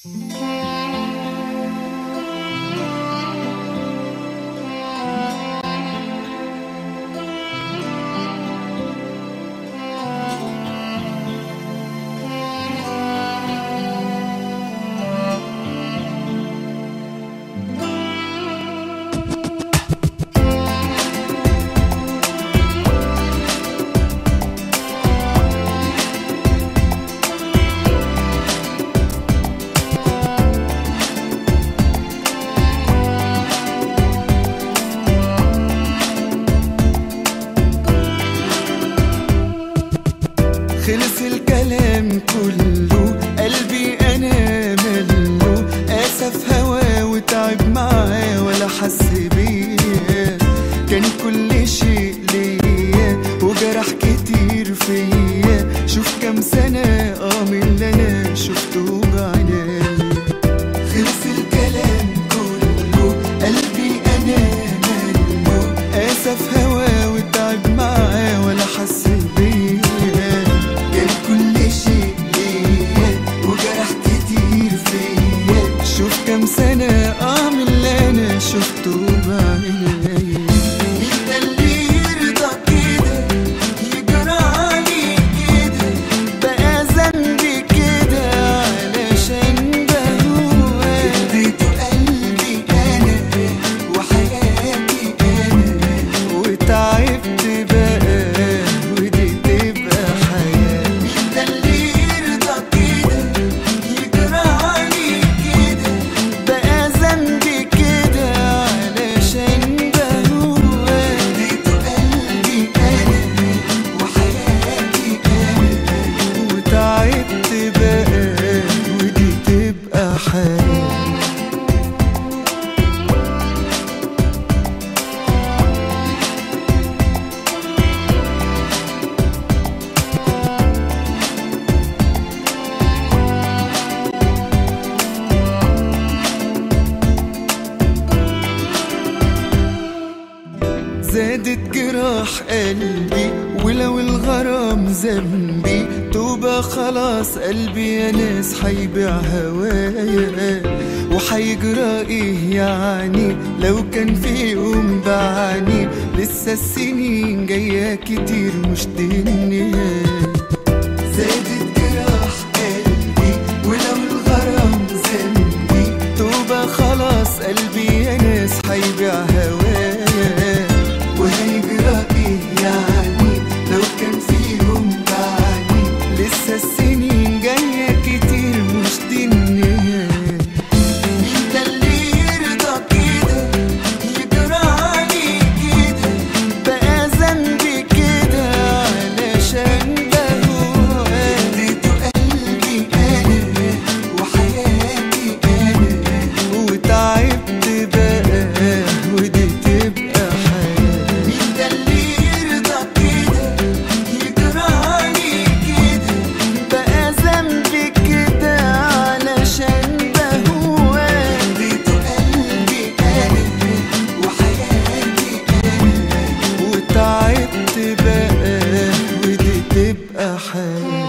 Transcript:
خلص الكلام كله، قلبي انا مله، اسف هوا وتعب معاه ولا حس بيا. كان كل شيء ليا وجرح كتير فيا، شوف كام سنة من اللي انا شفته بعينيا. خلص الكلام كله، قلبي انا مله، اسف هوا وتعب معاه ولا حس بيا. شوف كام سنة من اللي أنا شفته بعيني. مين ده اللي يرضى كده يجرى عليه كده؟ بقى ذنبي كده علشان بهوى. اديته قلبي أنا وحياتي أنا، وتعبت بقى ودي تبقى حياة. مين ده اللي يرضى كده يجرى عليه كده؟ بقى ذنبي كده علشان بهوى. اديته قلبي أنا وحياتي أنا، وتعبت بقى ودي تبقى حياة. زادت جراح قلبي ولو الغرام ذنبي، توبة خلاص قلبي يا ناس حيبيع هوايا. وحيجرى ايه يعني لو كان في يوم بعاني؟ لسه السنين جاية كتير مش دي النهاية. زادت جراح قلبي ولو الغرام ذنبي، توبة خلاص قلبي يا ناس حيبيع هوايا. وهيجرى ايه يعني لو كان في يوم بعاني؟ لسه السنين جاية كتير مش دي النهاية. مين ده اللي يرضى كده يجرى عليه كده؟ بقى ذنبي كده علشان بهوى. اديته قلبي انا وحياتي انا، وتعبت بقى ودي تبقى حياة. مين ده اللي يرضى كده يجرى عليه كده؟ بقى ذنبي كده علشان بهوى. اديته قلبي انا وحياتي انا، وتعبت بقى ودي تبقى حياة.